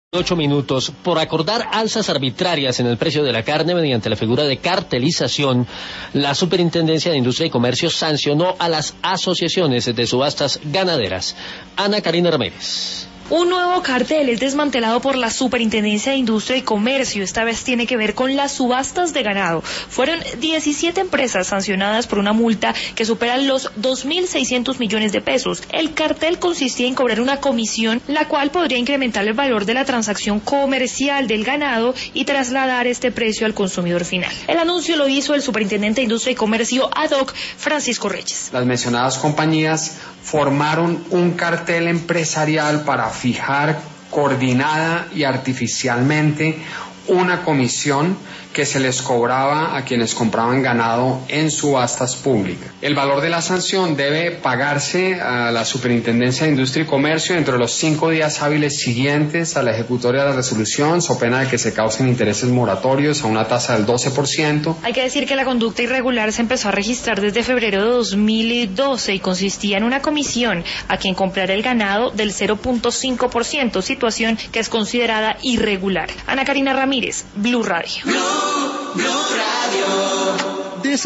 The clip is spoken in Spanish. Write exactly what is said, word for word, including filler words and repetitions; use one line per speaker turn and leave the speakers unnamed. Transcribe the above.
Ocho minutos. Por acordar alzas arbitrarias en el precio de la carne mediante la figura de cartelización, la Superintendencia de Industria y Comercio sancionó a las asociaciones de subastas ganaderas. Ana Karina Ramírez.
Un nuevo cartel es desmantelado por la Superintendencia de Industria y Comercio. Esta vez tiene que ver con las subastas de ganado. Fueron diecisiete empresas sancionadas por una multa que supera los dos mil seiscientos millones de pesos. El cartel consistía en cobrar una comisión, la cual podría incrementar el valor de la transacción comercial del ganado y trasladar este precio al consumidor final. El anuncio lo hizo el Superintendente de Industria y Comercio ad hoc, Francisco Reyes.
Las mencionadas compañías formaron un cartel empresarial para fijar coordinada y artificialmente una comisión que se les cobraba a quienes compraban ganado en subastas públicas. El valor de la sanción debe pagarse a la Superintendencia de Industria y Comercio dentro de los cinco días hábiles siguientes a la ejecutoria de la resolución, so pena de que se causen intereses moratorios a una tasa del doce por ciento.
Hay que decir que la conducta irregular se empezó a registrar desde febrero de dos mil doce y consistía en una comisión a quien comprara el ganado del cero punto cinco por ciento, situación que es considerada irregular. Ana Karina Ramírez, Blue Radio.
Blue, Blue.